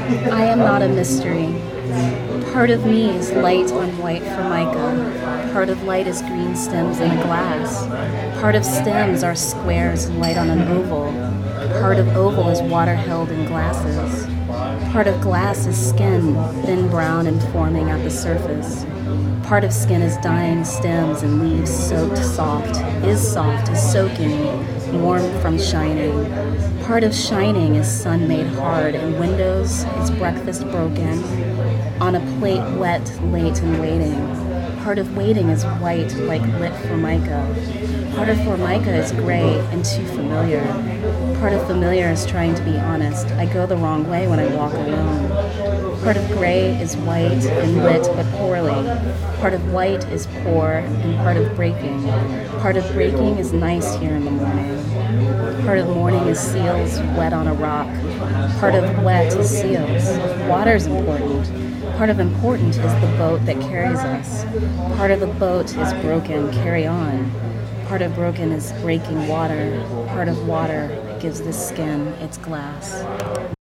I am not a mystery. Part of me is light on white formica. Part of light is green stems in a glass. Part of stems are squares and light on an oval. Part of oval is water held in glasses. Part of glass is skin, thin brown and forming at the surface. Part of skin is dying stems and leaves soaked soft, is soaking, warm from shining. Part of shining is sun made hard, and windows is breakfast broken, on a plate wet, late and waiting. Part of waiting is white like lit formica. Part of formica is gray and too familiar. Part of familiar is trying to be honest. I go the wrong way when I walk alone. Part of gray is white and lit but poorly. Part of white is poor and part of breaking. Part of breaking is nice here in the morning. Part of morning is seals wet on a rock. Part of wet is seals. Water's important. Part of important is the boat that carries us. Part of the boat is broken, carry on. Part of broken is breaking water. Part of water gives the skin its glass.